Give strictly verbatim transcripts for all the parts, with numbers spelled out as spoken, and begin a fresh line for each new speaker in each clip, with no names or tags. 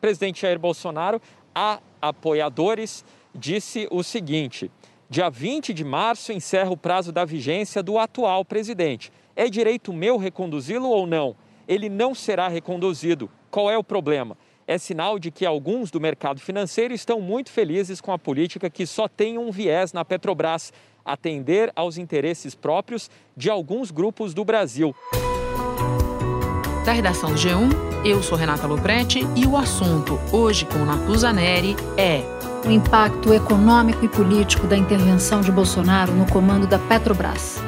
presidente Jair Bolsonaro, a apoiadores, disse o seguinte: dia vinte de março encerra o prazo da vigência do atual presidente. É direito meu reconduzi-lo ou não? Ele não será reconduzido. Qual é o problema? É sinal de que alguns do mercado financeiro estão muito felizes com a política que só tem um viés na Petrobras: atender aos interesses próprios de alguns grupos do Brasil.
Da redação do G um, eu sou Renata Lopretti e o assunto hoje com Natuza Neri é
o impacto econômico e político da intervenção de Bolsonaro no comando da Petrobras.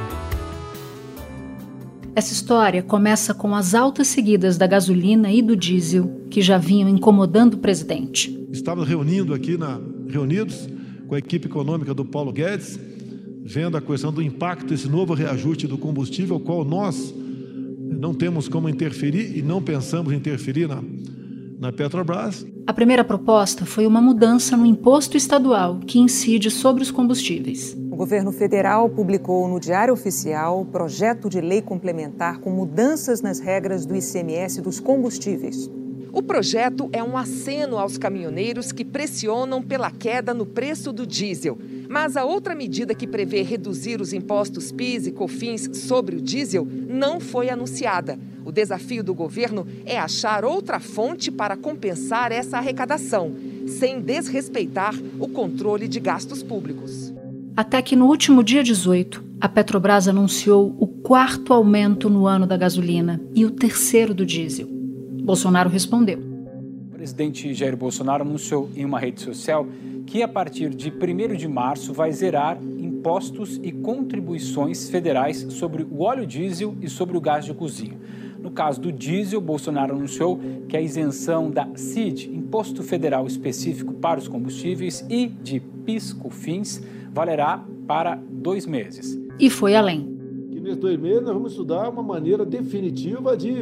Essa história começa com as altas seguidas da gasolina e do diesel que já vinham incomodando o presidente.
Estávamos reunindo aqui, na, reunidos com a equipe econômica do Paulo Guedes, vendo a questão do impacto desse novo reajuste do combustível, ao qual nós não temos como interferir e não pensamos em interferir na, na Petrobras.
A primeira proposta foi uma mudança no imposto estadual que incide sobre os combustíveis.
O governo federal publicou no Diário Oficial projeto de lei complementar com mudanças nas regras do I C M S dos combustíveis.
O projeto é um aceno aos caminhoneiros que pressionam pela queda no preço do diesel. Mas a outra medida que prevê reduzir os impostos PIS e COFINS sobre o diesel não foi anunciada. O desafio do governo é achar outra fonte para compensar essa arrecadação, sem desrespeitar o controle de gastos públicos.
Até que no último dia dezoito, a Petrobras anunciou o quarto aumento no ano da gasolina e o terceiro do diesel. Bolsonaro respondeu.
O presidente Jair Bolsonaro anunciou em uma rede social que a partir de primeiro de março vai zerar impostos e contribuições federais sobre o óleo diesel e sobre o gás de cozinha. No caso do diesel, Bolsonaro anunciou que a isenção da C I D, Imposto Federal Específico para os Combustíveis, e de PIS, COFINS, valerá para dois meses.
E foi além.
Que nesses dois meses nós vamos estudar uma maneira definitiva de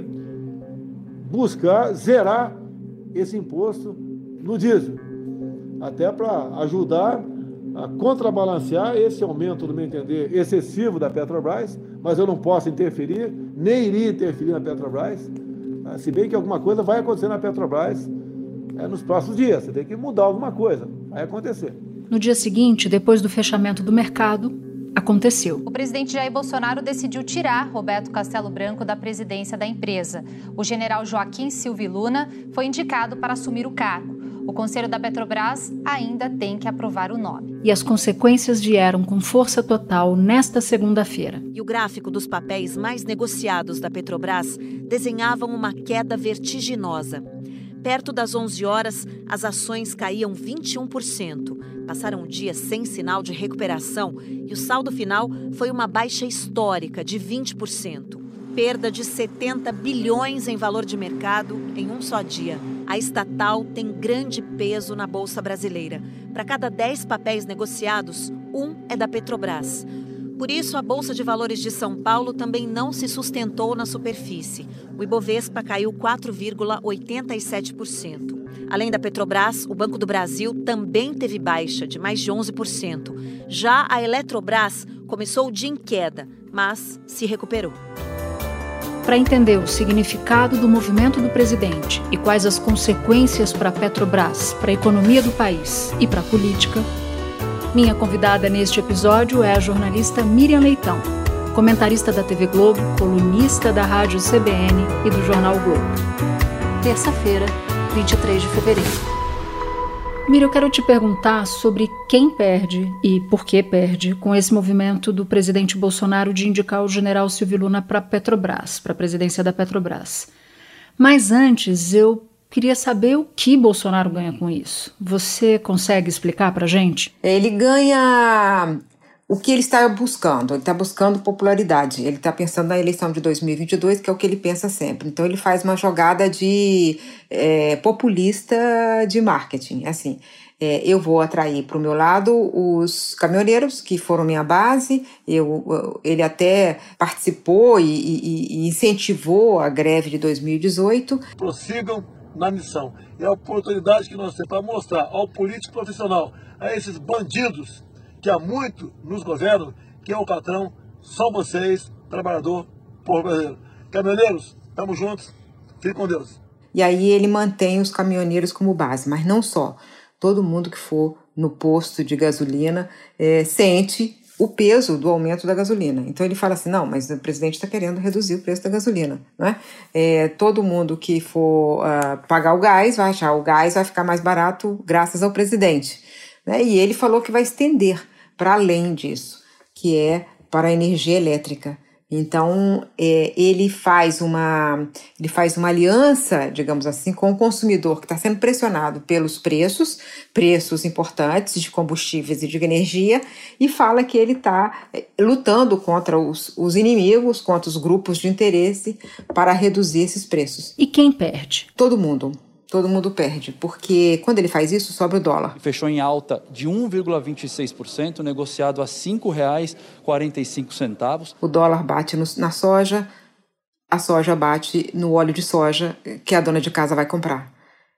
buscar zerar esse imposto no diesel, até para ajudar a contrabalancear esse aumento, no meu entender, excessivo da Petrobras, mas eu não posso interferir, nem iria interferir na Petrobras, se bem que alguma coisa vai acontecer na Petrobras é, nos próximos dias, você tem que mudar alguma coisa, vai acontecer.
No dia seguinte, depois do fechamento do mercado, aconteceu.
O presidente Jair Bolsonaro decidiu tirar Roberto Castelo Branco da presidência da empresa. O general Joaquim Silvio Luna foi indicado para assumir o cargo. O Conselho da Petrobras ainda tem que aprovar o nome.
E as consequências vieram com força total nesta segunda-feira.
E o gráfico dos papéis mais negociados da Petrobras desenhavam uma queda vertiginosa. Perto das onze horas, as ações caíam vinte e um por cento. Passaram um dia sem sinal de recuperação e o saldo final foi uma baixa histórica de vinte por cento. Perda de setenta bilhões em valor de mercado em um só dia. A estatal tem grande peso na Bolsa Brasileira. Para cada dez papéis negociados, um é da Petrobras. Por isso, a Bolsa de Valores de São Paulo também não se sustentou na superfície. O Ibovespa caiu quatro vírgula oitenta e sete por cento. Além da Petrobras, o Banco do Brasil também teve baixa de mais de onze por cento. Já a Eletrobras começou o dia em queda, mas se recuperou.
Para entender o significado do movimento do presidente e quais as consequências para a Petrobras, para a economia do país e para a política, minha convidada neste episódio é a jornalista Miriam Leitão, comentarista da T V Globo, colunista da Rádio C B N e do Jornal Globo. Terça-feira, vinte e três de fevereiro. Miriam, eu quero te perguntar sobre quem perde e por que perde com esse movimento do presidente Bolsonaro de indicar o general Silvio Luna para a Petrobras, para a presidência da Petrobras. Mas antes, eu queria saber o que Bolsonaro ganha com isso. Você consegue explicar para a gente?
Ele ganha o que ele está buscando. Ele está buscando popularidade. Ele está pensando na eleição de dois mil e vinte e dois, que é o que ele pensa sempre. Então ele faz uma jogada de é, populista de marketing. Assim, é, eu vou atrair para o meu lado os caminhoneiros, que foram minha base. Eu, ele até participou e, e, e incentivou a greve de dois mil e dezoito.
Prossigam na missão. É a oportunidade que nós temos para mostrar ao político profissional, a esses bandidos que há muito nos governam, que é o patrão, são vocês, trabalhador, povo brasileiro. Caminhoneiros, estamos juntos, fiquem com Deus.
e aí ele mantém os caminhoneiros como base, mas não só. Todo mundo que for no posto de gasolina é, sente o peso do aumento da gasolina. Então ele fala assim, não, mas o presidente está querendo reduzir o preço da gasolina, né? É, todo mundo que for uh, pagar o gás vai achar o gás vai ficar mais barato graças ao presidente, né? E ele falou que vai estender para além disso, que é para a energia elétrica. Então, é, ele, faz uma, ele faz uma aliança, digamos assim, com o consumidor que está sendo pressionado pelos preços, preços importantes de combustíveis e de energia, e fala que ele está lutando contra os, os inimigos, contra os grupos de interesse para reduzir esses preços.
E quem perde?
Todo mundo. Todo mundo perde, porque quando ele faz isso, sobra o dólar.
Fechou em alta de um vírgula vinte e seis por cento, negociado a cinco reais e quarenta e cinco centavos.
O dólar bate no, na soja, a soja bate no óleo de soja que a dona de casa vai comprar.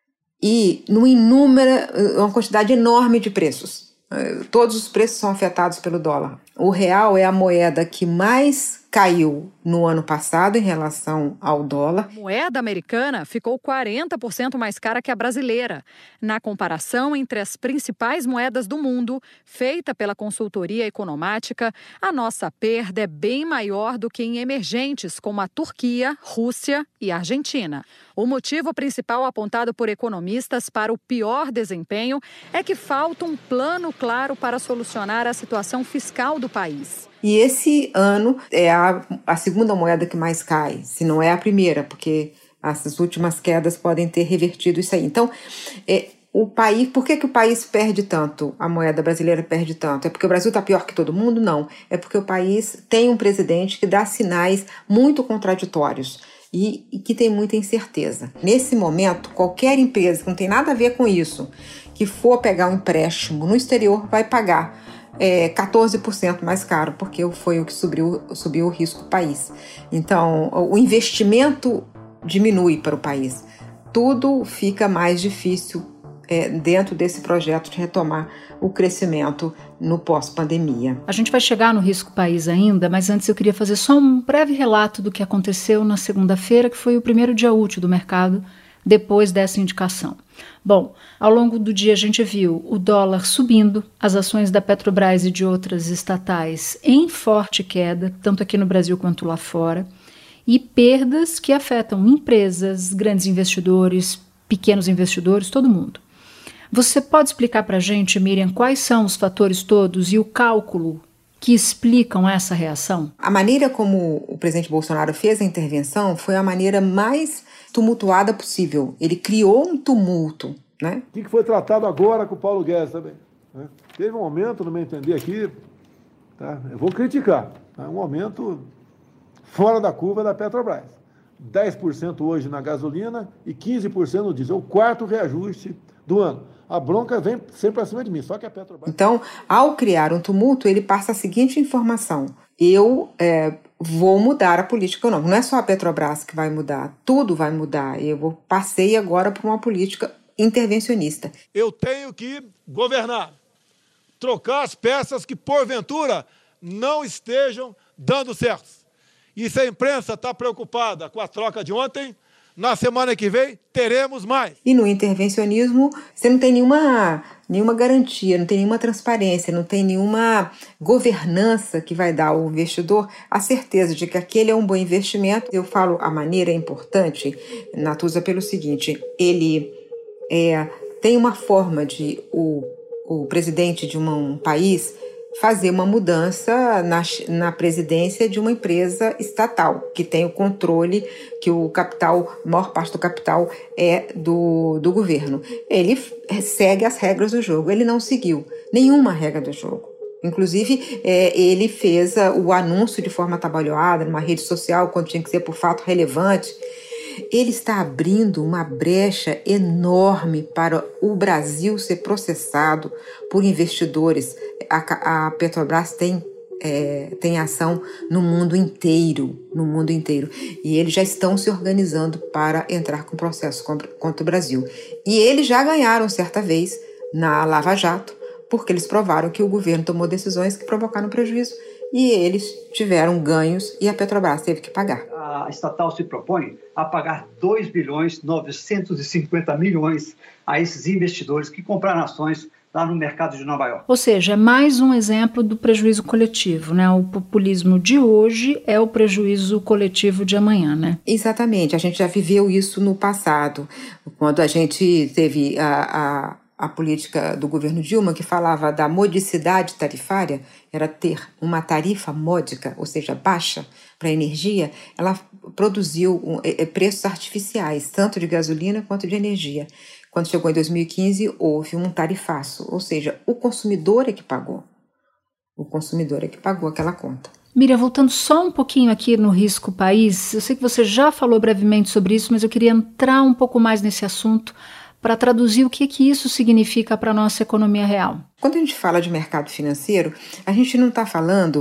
E numa inúmera, uma quantidade enorme de preços. Todos os preços são afetados pelo dólar. O real é a moeda que mais caiu no ano passado em relação ao dólar.
A moeda americana ficou quarenta por cento mais cara que a brasileira. Na comparação entre as principais moedas do mundo, feita pela consultoria economática, a nossa perda é bem maior do que em emergentes como a Turquia, Rússia e Argentina. O motivo principal apontado por economistas para o pior desempenho é que falta um plano claro para solucionar a situação fiscal do país.
E esse ano é a, a segunda moeda que mais cai, se não é a primeira, porque essas últimas quedas podem ter revertido isso aí. Então, é, o país, por que, que o país perde tanto? A moeda brasileira perde tanto? É porque o Brasil está pior que todo mundo? Não. É porque o país tem um presidente que dá sinais muito contraditórios e, e que tem muita incerteza. Nesse momento, qualquer empresa que não tem nada a ver com isso, que for pegar um empréstimo no exterior, vai pagar É, quatorze por cento mais caro, porque foi o que subiu, subiu o risco do país. Então, o investimento diminui para o país. Tudo fica mais difícil é, dentro desse projeto de retomar o crescimento no pós-pandemia.
A gente vai chegar no risco país ainda, mas antes eu queria fazer só um breve relato do que aconteceu na segunda-feira, que foi o primeiro dia útil do mercado depois dessa indicação. Bom, ao longo do dia a gente viu o dólar subindo, as ações da Petrobras e de outras estatais em forte queda, tanto aqui no Brasil quanto lá fora, e perdas que afetam empresas, grandes investidores, pequenos investidores, todo mundo. Você pode explicar para a gente, Miriam, quais são os fatores todos e o cálculo que explicam essa reação?
A maneira como o presidente Bolsonaro fez a intervenção foi a maneira mais tumultuada possível. Ele criou um tumulto, né?
O que foi tratado agora com o Paulo Guedes também, né? Teve um aumento, no meu entender aqui, tá? Eu vou criticar, tá? Um aumento fora da curva da Petrobras. dez por cento hoje na gasolina e quinze por cento no diesel. O quarto reajuste do ano. A bronca vem sempre acima de mim, só que a Petrobras...
Então, ao criar um tumulto, ele passa a seguinte informação. Eu é, vou mudar a política econômica. Não é só a Petrobras que vai mudar, tudo vai mudar. Eu passei agora por uma política intervencionista.
Eu tenho que governar, trocar as peças que, porventura, não estejam dando certo. E se a imprensa está preocupada com a troca de ontem, na semana que vem teremos mais.
E no intervencionismo, você não tem nenhuma, nenhuma garantia, não tem nenhuma transparência, não tem nenhuma governança que vai dar ao investidor a certeza de que aquele é um bom investimento. Eu falo a maneira importante, Natuza, pelo seguinte, ele é, tem uma forma de o, o presidente de uma, um país fazer uma mudança na, na presidência de uma empresa estatal, que tem o controle, que o capital, a maior parte do capital é do, do governo. Ele segue as regras do jogo, ele não seguiu nenhuma regra do jogo. Inclusive, é, ele fez uh, o anúncio de forma atabalhoada numa rede social, quando tinha que ser por fato relevante. Ele está abrindo uma brecha enorme para o Brasil ser processado por investidores. A, a Petrobras tem, é, tem ação no mundo inteiro, no mundo inteiro. E eles já estão se organizando para entrar com processo contra, contra o Brasil. E eles já ganharam certa vez na Lava Jato, porque eles provaram que o governo tomou decisões que provocaram prejuízo e eles tiveram ganhos e a Petrobras teve que pagar.
A estatal se propõe a pagar dois bilhões novecentos e cinquenta milhões a esses investidores que compraram ações lá no mercado de Nova York.
Ou seja, é mais um exemplo do prejuízo coletivo, né? O populismo de hoje é o prejuízo coletivo de amanhã, né?
Exatamente, a gente já viveu isso no passado, quando a gente teve a, a, a política do governo Dilma que falava da modicidade tarifária, era ter uma tarifa módica, ou seja, baixa para a energia, ela produziu um, é, preços artificiais, tanto de gasolina quanto de energia. Quando chegou em dois mil e quinze, houve um tarifaço, ou seja, o consumidor é que pagou. O consumidor é que pagou aquela conta.
Miriam, voltando só um pouquinho aqui no risco país, eu sei que você já falou brevemente sobre isso, mas eu queria entrar um pouco mais nesse assunto para traduzir o que, que isso significa para a nossa economia real.
Quando a gente fala de mercado financeiro, a gente não está falando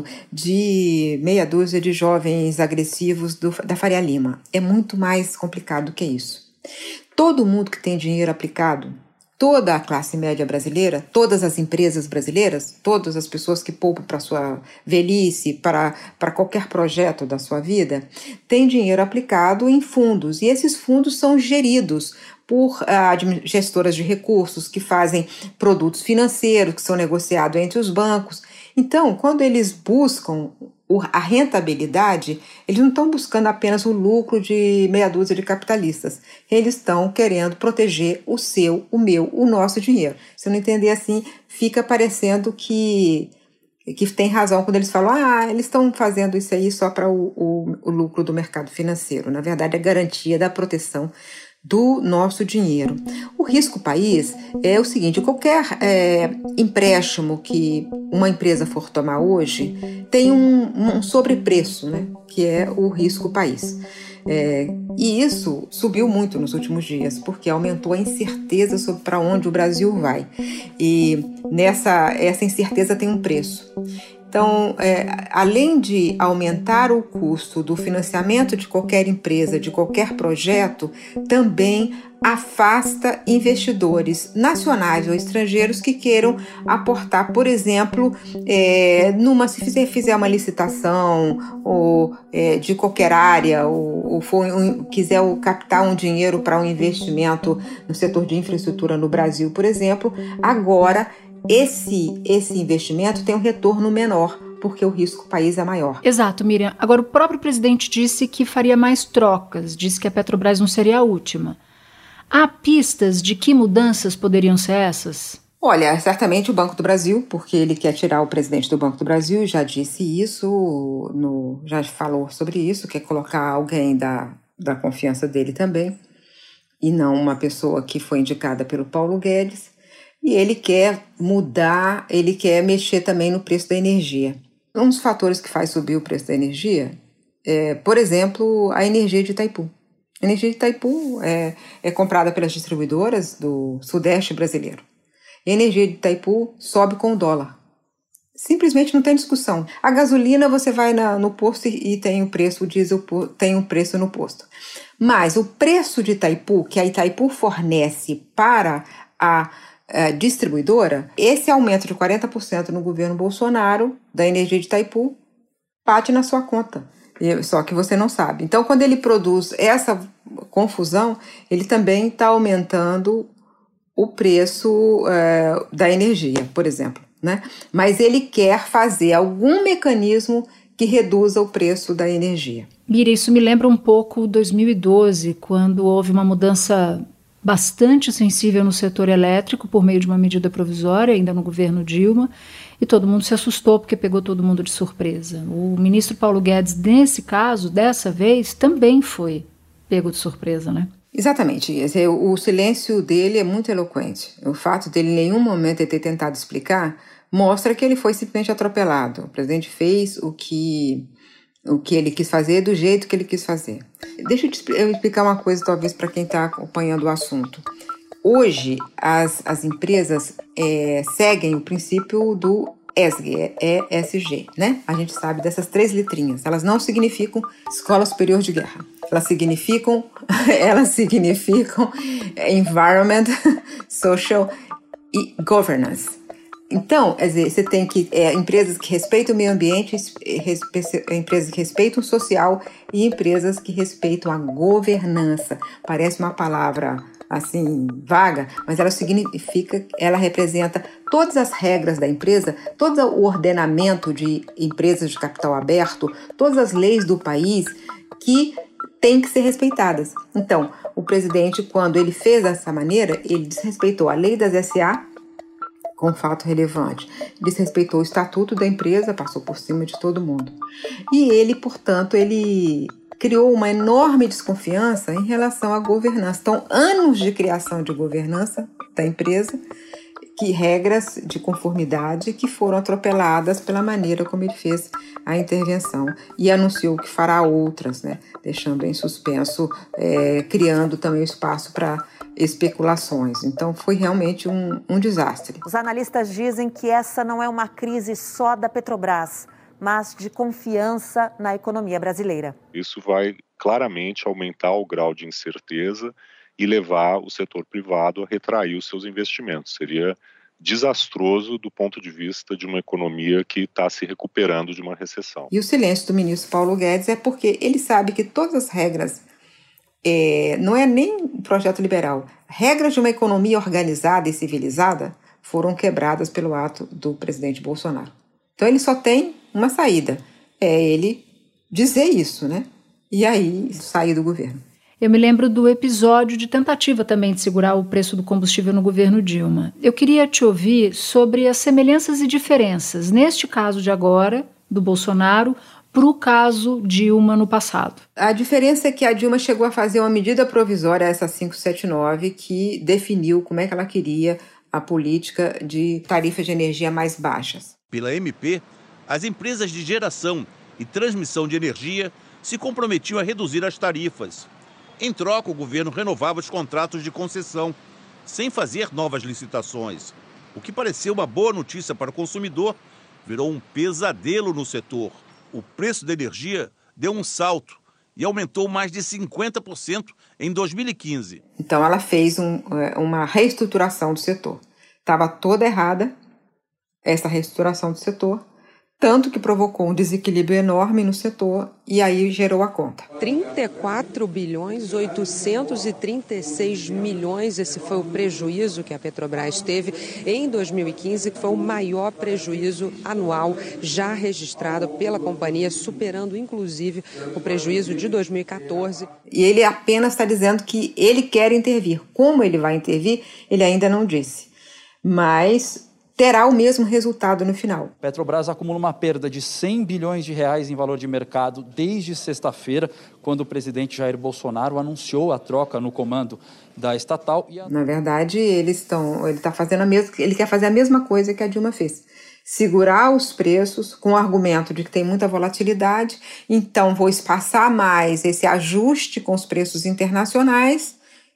de meia dúzia de jovens agressivos do, da Faria Lima. É muito mais complicado do que isso. Todo mundo que tem dinheiro aplicado, toda a classe média brasileira, todas as empresas brasileiras, todas as pessoas que poupam para sua velhice, para, para qualquer projeto da sua vida, tem dinheiro aplicado em fundos. E esses fundos são geridos por ah, gestoras de recursos que fazem produtos financeiros que são negociados entre os bancos. Então, quando eles buscam a rentabilidade, eles não estão buscando apenas o lucro de meia dúzia de capitalistas. Eles estão querendo proteger o seu, o meu, o nosso dinheiro. Se eu não entender assim, fica parecendo que, que tem razão quando eles falam ah, eles estão fazendo isso aí só para o, o, o lucro do mercado financeiro. Na verdade, é garantia da proteção do nosso dinheiro. O risco país é o seguinte, qualquer é, empréstimo que uma empresa for tomar hoje tem um, um sobrepreço, né, que é o risco país. É, e isso subiu muito nos últimos dias, porque aumentou a incerteza sobre para onde o Brasil vai. E nessa, essa incerteza tem um preço. Então, é, além de aumentar o custo do financiamento de qualquer empresa, de qualquer projeto, também afasta investidores nacionais ou estrangeiros que queiram aportar, por exemplo, é, numa, se fizer, fizer uma licitação ou, é, de qualquer área, ou, ou for, um, quiser captar um dinheiro para um investimento no setor de infraestrutura no Brasil, por exemplo, agora Esse, esse investimento tem um retorno menor, porque o risco país é maior.
Exato, Miriam. Agora, o próprio presidente disse que faria mais trocas, disse que a Petrobras não seria a última. Há pistas de que mudanças poderiam ser essas?
Olha, certamente o Banco do Brasil, porque ele quer tirar o presidente do Banco do Brasil, já disse isso, no, já falou sobre isso, quer colocar alguém da, da confiança dele também, e não uma pessoa que foi indicada pelo Paulo Guedes. E ele quer mudar, ele quer mexer também no preço da energia. Um dos fatores que faz subir o preço da energia é, por exemplo, a energia de Itaipu. A energia de Itaipu é, é comprada pelas distribuidoras do Sudeste brasileiro. E a energia de Itaipu sobe com o dólar. Simplesmente não tem discussão. A gasolina você vai na, no posto e, e tem o preço, o diesel tem um preço no posto. Mas o preço de Itaipu, que a Itaipu fornece para a Uh, distribuidora, esse aumento de quarenta por cento no governo Bolsonaro da energia de Itaipu bate na sua conta, só que você não sabe. Então, quando ele produz essa confusão, ele também está aumentando o preço uh, da energia, por exemplo, né? Mas ele quer fazer algum mecanismo que reduza o preço da energia.
Mira, isso me lembra um pouco dois mil e doze, quando houve uma mudança bastante sensível no setor elétrico por meio de uma medida provisória, ainda no governo Dilma, e todo mundo se assustou porque pegou todo mundo de surpresa. O ministro Paulo Guedes, nesse caso, dessa vez, também foi pego de surpresa, né?
Exatamente. O silêncio dele é muito eloquente. O fato dele em nenhum momento ter tentado explicar mostra que ele foi simplesmente atropelado. O presidente fez o que... o que ele quis fazer, do jeito que ele quis fazer. Deixa eu, te, eu explicar uma coisa, talvez, para quem está acompanhando o assunto. Hoje, as, as empresas é, seguem o princípio do E S G, E S G, né? A gente sabe dessas três letrinhas. Elas não significam Escola Superior de Guerra. Elas significam, elas significam Environment, Social e Governance. Então, quer dizer, você tem que é, empresas que respeitam o meio ambiente, respe, empresas que respeitam o social e empresas que respeitam a governança. Parece uma palavra assim vaga, mas ela significa, ela representa todas as regras da empresa, todo o ordenamento de empresas de capital aberto, todas as leis do país que têm que ser respeitadas. Então, o presidente, quando ele fez dessa maneira, ele desrespeitou a lei das S A com fato relevante, desrespeitou o estatuto da empresa, passou por cima de todo mundo. E ele, portanto, ele criou uma enorme desconfiança em relação à governança. Então, anos de criação de governança da empresa, que regras de conformidade que foram atropeladas pela maneira como ele fez a intervenção e anunciou que fará outras, né, deixando em suspenso, é, criando também espaço para especulações. Então, foi realmente um, um desastre.
Os analistas dizem que essa não é uma crise só da Petrobras, mas de confiança na economia brasileira.
Isso vai claramente aumentar o grau de incerteza e levar o setor privado a retrair os seus investimentos. Seria desastroso do ponto de vista de uma economia que está se recuperando de uma recessão.
E o silêncio do ministro Paulo Guedes é porque ele sabe que todas as regras, é, não é nem projeto liberal, regras de uma economia organizada e civilizada foram quebradas pelo ato do presidente Bolsonaro. Então ele só tem uma saída, é ele dizer isso, né? E aí sair do governo.
Eu me lembro do episódio de tentativa também de segurar o preço do combustível no governo Dilma. Eu queria te ouvir sobre as semelhanças e diferenças, neste caso de agora, do Bolsonaro, para o caso Dilma no passado.
A diferença é que a Dilma chegou a fazer uma medida provisória, essa quinhentos e setenta e nove, que definiu como é que ela queria a política de tarifas de energia mais baixas.
Pela M P, as empresas de geração e transmissão de energia se comprometiam a reduzir as tarifas. Em troca, o governo renovava os contratos de concessão, sem fazer novas licitações. O que pareceu uma boa notícia para o consumidor, virou um pesadelo no setor. O preço da energia deu um salto e aumentou mais de cinquenta por cento em dois mil e quinze.
Então ela fez um, uma reestruturação do setor. Estava toda errada essa reestruturação do setor, tanto que provocou um desequilíbrio enorme no setor e aí gerou a conta.
trinta e quatro bilhões oitocentos e trinta e seis milhões, esse foi o prejuízo que a Petrobras teve em dois mil e quinze, que foi o maior prejuízo anual já registrado pela companhia, superando inclusive o prejuízo de dois mil e quatorze.
E ele apenas está dizendo que ele quer intervir. Como ele vai intervir, ele ainda não disse. Mas terá o mesmo resultado no final.
Petrobras acumula uma perda de cem bilhões de reais em valor de mercado desde sexta-feira, quando o presidente Jair Bolsonaro anunciou a troca no comando da estatal. E a...
Na verdade, eles estão, ele tá fazendo a mesma, ele quer fazer a mesma coisa que a Dilma fez. Segurar os preços com o argumento de que tem muita volatilidade, então vou espaçar mais esse ajuste com os preços internacionais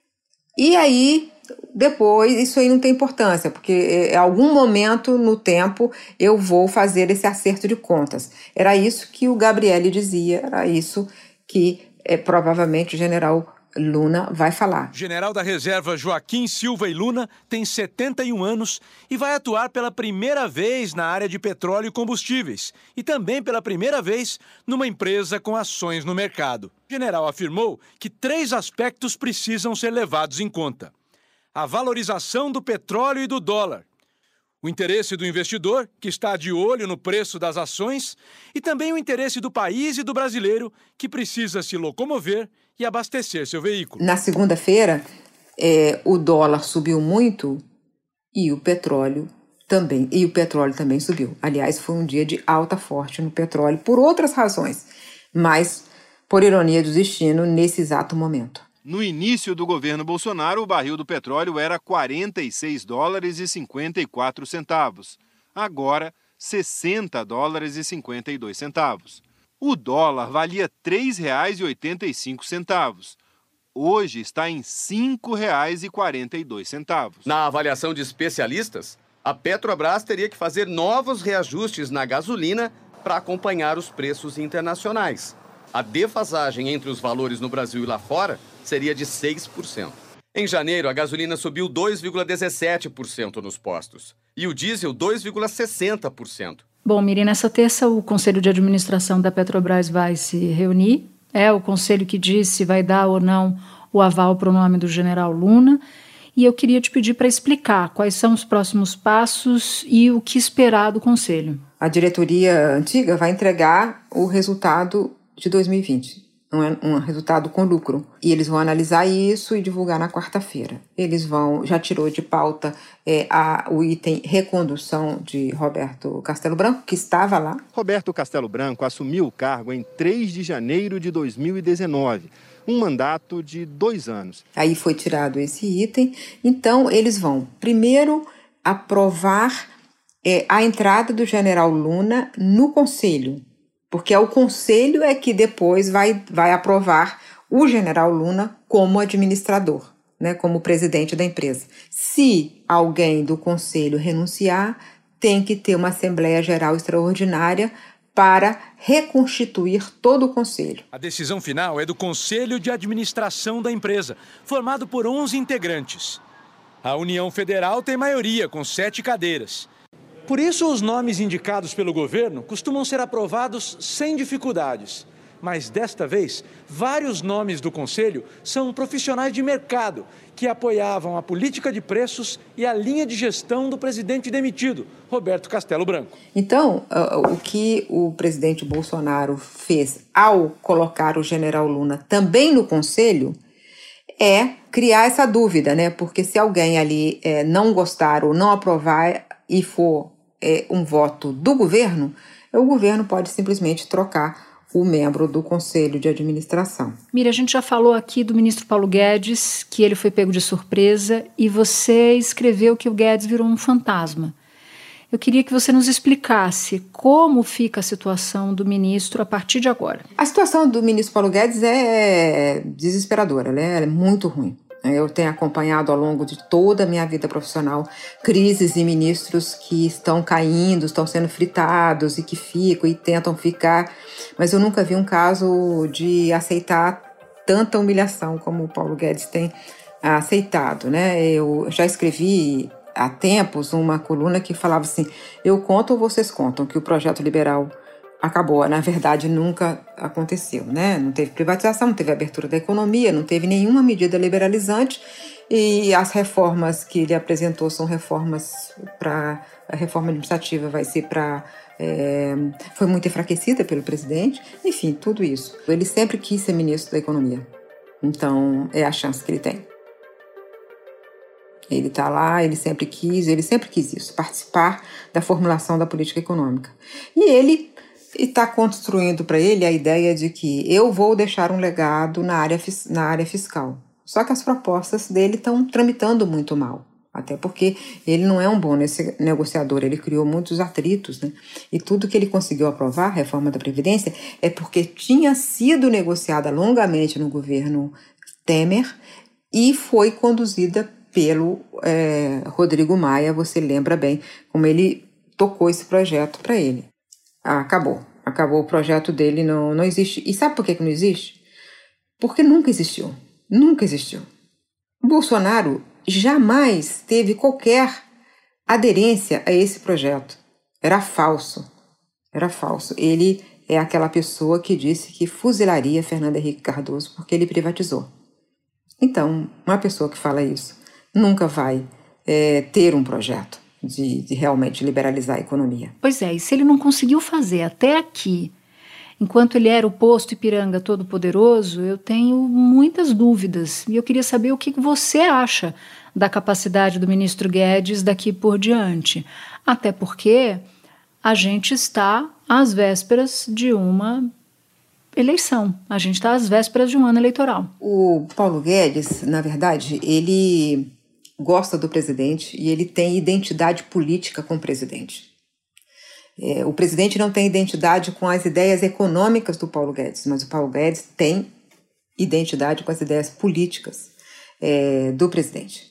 e aí depois, isso aí não tem importância, porque em algum momento no tempo eu vou fazer esse acerto de contas. Era isso que o Gabrielli dizia, era isso que é, provavelmente o general Luna vai falar.
General da Reserva Joaquim Silva e Luna tem setenta e um anos e vai atuar pela primeira vez na área de petróleo e combustíveis e também pela primeira vez numa empresa com ações no mercado. O general afirmou que três aspectos precisam ser levados em conta: a valorização do petróleo e do dólar, o interesse do investidor, que está de olho no preço das ações, e também o interesse do país e do brasileiro, que precisa se locomover e abastecer seu veículo.
Na segunda-feira, é, o dólar subiu muito e o petróleo também, e o petróleo também subiu. Aliás, foi um dia de alta forte no petróleo, por outras razões, mas, por ironia do destino, nesse exato momento.
No início do governo Bolsonaro, o barril do petróleo era quarenta e seis dólares e cinquenta e quatro centavos. Agora, sessenta dólares e cinquenta e dois centavos. O dólar valia três reais e oitenta e cinco centavos. Hoje está em cinco reais e quarenta e dois centavos.
Na avaliação de especialistas, a Petrobras teria que fazer novos reajustes na gasolina para acompanhar os preços internacionais. A defasagem entre os valores no Brasil e lá fora seria de seis por cento. Em janeiro, a gasolina subiu dois vírgula dezessete por cento nos postos e o diesel dois vírgula sessenta por cento.
Bom, Miri, nessa terça o Conselho de Administração da Petrobras vai se reunir. É o conselho que diz se vai dar ou não o aval para o nome do general Luna. E eu queria te pedir para explicar quais são os próximos passos e o que esperar do conselho.
A diretoria antiga vai entregar o resultado de dois mil e vinte. Um, um resultado com lucro. E eles vão analisar isso e divulgar na quarta-feira. Eles vão, já tirou de pauta é, a, o item recondução de Roberto Castelo Branco, que estava lá.
Roberto Castelo Branco assumiu o cargo em três de janeiro de dois mil e dezenove. Um mandato de dois anos.
Aí foi tirado esse item. Então, eles vão, primeiro, aprovar é, a entrada do general Luna no Conselho. Porque é o Conselho é que depois vai, vai aprovar o general Luna como administrador, né, como presidente da empresa. Se alguém do Conselho renunciar, tem que ter uma Assembleia Geral Extraordinária para reconstituir todo o Conselho.
A decisão final é do Conselho de Administração da empresa, formado por onze integrantes. A União Federal tem maioria, com sete cadeiras. Por isso, os nomes indicados pelo governo costumam ser aprovados sem dificuldades. Mas, desta vez, vários nomes do Conselho são profissionais de mercado que apoiavam a política de preços e a linha de gestão do presidente demitido, Roberto Castelo Branco.
Então, o que o presidente Bolsonaro fez ao colocar o general Luna também no Conselho é criar essa dúvida, né? Porque se alguém ali é, não gostar ou não aprovar e for é, um voto do governo, o governo pode simplesmente trocar o membro do Conselho de Administração.
Mira, a gente já falou aqui do ministro Paulo Guedes, que ele foi pego de surpresa, e você escreveu que o Guedes virou um fantasma. Eu queria que você nos explicasse como fica a situação do ministro a partir de agora.
A situação do ministro Paulo Guedes é desesperadora, né? Ela é muito ruim. Eu tenho acompanhado ao longo de toda a minha vida profissional crises e ministros que estão caindo, estão sendo fritados e que ficam e tentam ficar, mas eu nunca vi um caso de aceitar tanta humilhação como o Paulo Guedes tem aceitado, né? Eu já escrevi há tempos uma coluna que falava assim: eu conto ou vocês contam que o projeto liberal acabou. Na verdade, nunca aconteceu, né? Não teve privatização, não teve abertura da economia, não teve nenhuma medida liberalizante, e as reformas que ele apresentou são reformas para... A reforma administrativa vai ser para... É, foi muito enfraquecida pelo presidente. Enfim, tudo isso. Ele sempre quis ser ministro da Economia. Então, é a chance que ele tem. Ele está lá, ele sempre quis, ele sempre quis isso, participar da formulação da política econômica. E ele está construindo para ele a ideia de que eu vou deixar um legado na área, na área fiscal. Só que as propostas dele estão tramitando muito mal. Até porque ele não é um bom negociador, ele criou muitos atritos, né? E tudo que ele conseguiu aprovar, a reforma da Previdência, é porque tinha sido negociada longamente no governo Temer e foi conduzida pelo é, Rodrigo Maia. Você lembra bem como ele tocou esse projeto para ele. Ah, acabou. Acabou o projeto dele, não, não existe. E sabe por que, que não existe? Porque nunca existiu. Nunca existiu. Bolsonaro jamais teve qualquer aderência a esse projeto. Era falso. Era falso. Ele é aquela pessoa que disse que fuzilaria Fernando Henrique Cardoso porque ele privatizou. Então, uma pessoa que fala isso nunca vai é, ter um projeto de, de realmente liberalizar a economia.
Pois é, e se ele não conseguiu fazer até aqui, enquanto ele era o posto Ipiranga todo-poderoso, eu tenho muitas dúvidas. E eu queria saber o que você acha da capacidade do ministro Guedes daqui por diante. Até porque a gente está às vésperas de uma eleição. A gente está às vésperas de um ano eleitoral.
O Paulo Guedes, na verdade, ele gosta do presidente e ele tem identidade política com o presidente. É, o presidente não tem identidade com as ideias econômicas do Paulo Guedes, mas o Paulo Guedes tem identidade com as ideias políticas é, do presidente.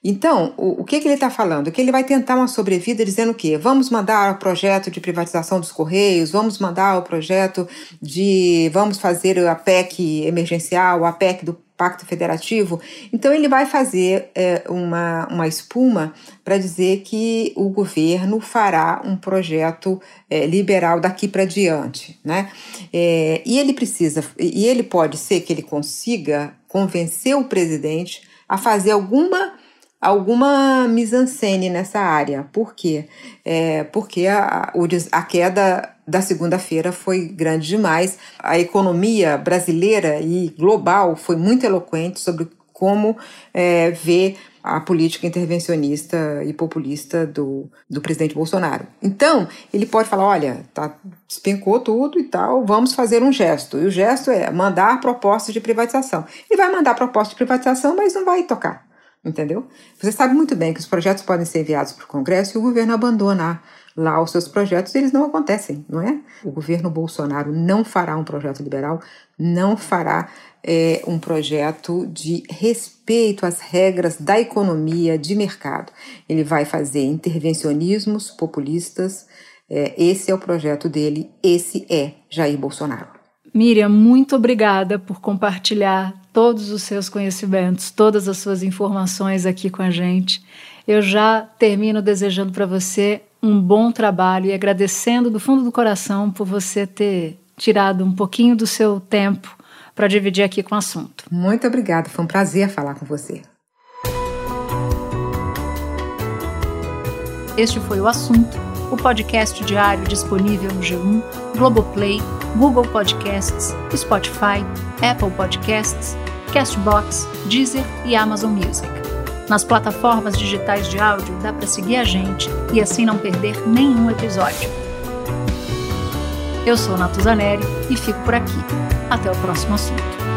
Então, o, o que, que ele está falando? Que ele vai tentar uma sobrevida dizendo o quê? Vamos mandar o projeto de privatização dos Correios, vamos mandar o projeto de... Vamos fazer a P E C emergencial, a P E C do Pacto Federativo. Então, ele vai fazer é, uma, uma espuma para dizer que o governo fará um projeto é, liberal daqui para diante, né? É, e ele precisa... E ele pode ser que ele consiga convencer o presidente a fazer alguma... alguma mise-en-scène nessa área. Por quê? É, porque a, a queda da segunda-feira foi grande demais. A economia brasileira e global foi muito eloquente sobre como é, vê a política intervencionista e populista do, do presidente Bolsonaro. Então, ele pode falar, olha, tá, despencou tudo e tal, vamos fazer um gesto. E o gesto é mandar propostas de privatização. Ele vai mandar propostas de privatização, mas não vai tocar. Entendeu? Você sabe muito bem que os projetos podem ser enviados para o Congresso e o governo abandonar lá os seus projetos e eles não acontecem, não é? O governo Bolsonaro não fará um projeto liberal, não fará é, um projeto de respeito às regras da economia de mercado. Ele vai fazer intervencionismos populistas, é, esse é o projeto dele, esse é Jair Bolsonaro.
Miriam, muito obrigada por compartilhar todos os seus conhecimentos, todas as suas informações aqui com a gente. Eu já termino desejando para você um bom trabalho e agradecendo do fundo do coração por você ter tirado um pouquinho do seu tempo para dividir aqui com o assunto.
Muito obrigada, foi um prazer falar com você.
Este foi o Assunto, o podcast diário disponível no G um, Globoplay, Google Podcasts, Spotify, Apple Podcasts, Castbox, Deezer e Amazon Music. Nas plataformas digitais de áudio dá para seguir a gente e assim não perder nenhum episódio. Eu sou Natuzaneri e fico por aqui. Até o próximo assunto.